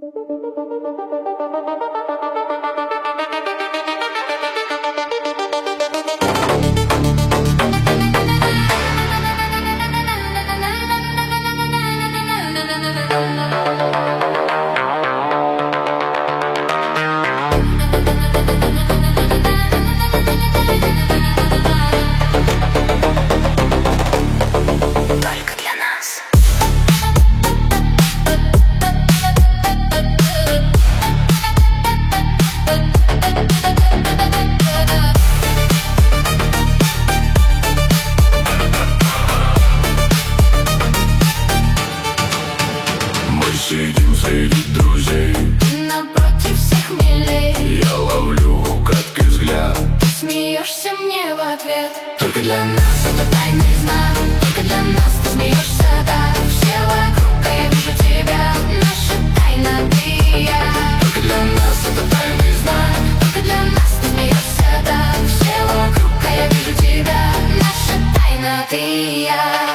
Сидим среди друзей, напротив всех милей. я ловлю украдкой взгляд. Ты смеешься мне в ответ. Только для нас Это тайный знак. Только для нас ты смеешься так. Все вокруг, а я вижу тебя. Наша тайна, ты и я. Только для нас это тайный знак. Только для нас ты смеешься так. Все вокруг, а я вижу тебя. Наша тайна, ты и я.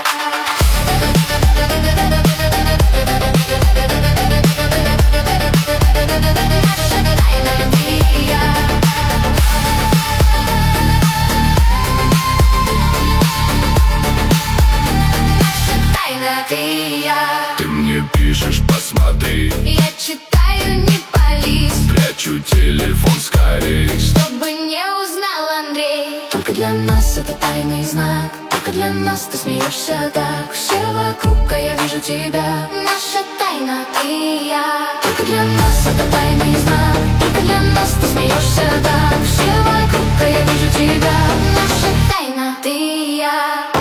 Ты и я. Ты мне пишешь, посмотри. Я читаю, не пались. Прячу телефон скорей, чтобы не узнал Андрей. Только для нас это тайный знак. Только для нас ты смеешься так. Все вокруг, а я вижу тебя. Наша тайна, ты и я. Только для нас это тайный знак. Только для нас ты смеешься так. Все вокруг, а я вижу тебя. Наша тайна, ты и я.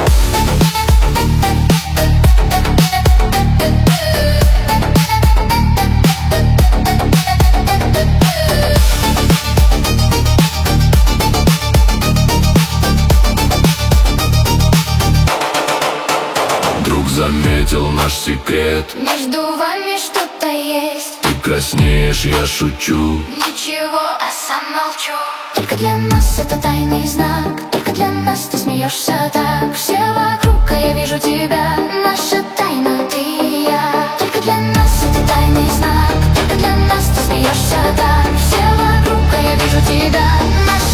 заметил наш секрет. Между вами что-то есть. Ты краснеешь, я шучу. Ничего, а сам молчу. Только для нас это тайный знак. Только для нас ты смеешься так. Все вокруг, а я вижу тебя. Наша тайна, ты и я. Только для нас это тайный знак. Только для нас ты смеешься так. Все вокруг, а я вижу тебя. Наша